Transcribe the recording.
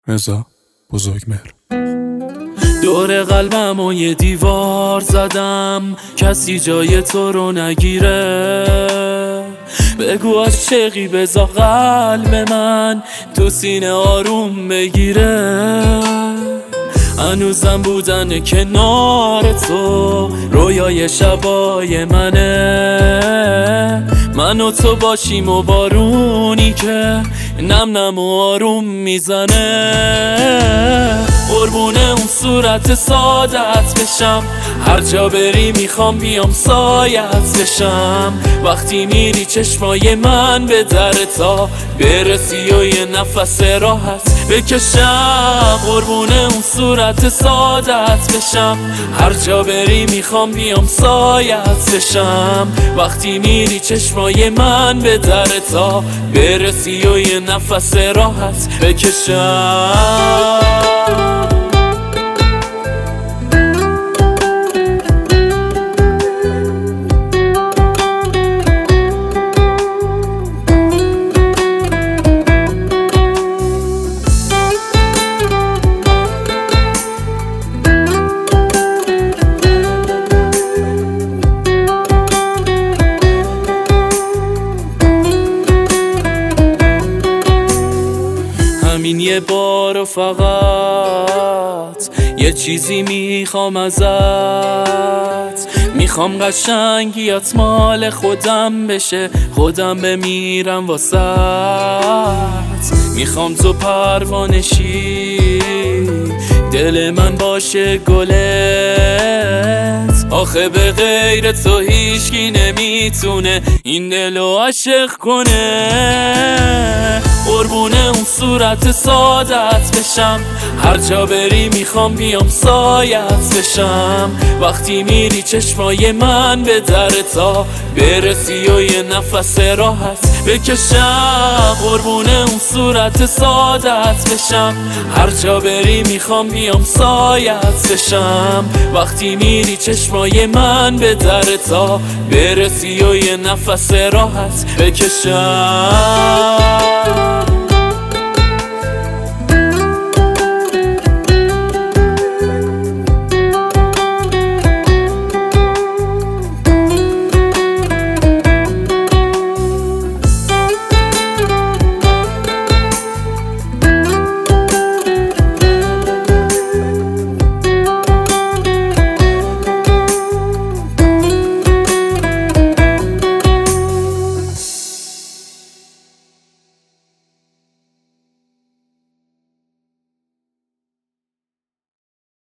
رضا بزرگمهر. دور قلبم و یه دیوار زدم، کسی جای تو رو نگیره. بگو عاشقی بذار قلب من تو سینه آروم بگیره. هنوزم بودن کنار تو رویای شبای منه. من و تو باشیم و بارونی که نم نم و آروم میزنه. قربونه اون صورت سادت بشم، هر جا بری میخوام بیام سایت بشم. وقتی میری چشمای من به در تا برسی و یه نفس راحت بکشم. قربونه اون صورت سادت بشم، هر جا بری میخوام بیام سایت بشم. وقتی میری چشمای من به در تا برسی و یه نفس راحت بکشم. همین یه بار و فقط یه چیزی میخوام ازت. میخوام قشنگیات مال خودم بشه، خودم بمیرم واسط. میخوام تو پروانشی، دل من باشه گلت. آخه به غیر تو هیچکی نمیتونه این دلو عاشق کنه. قربونه اون صورت سادت بشم، هر جا بری میخوام بیام سایت بشم. وقتی میری چشمای من به در تا برسی و یه نفس راحت بکشم. قربونه اون صورت سادت بشم، هر جا بری میخوام بیام سایت بشم. وقتی میری چشمای من به در تا برسی و یه نفس راحت بکشم.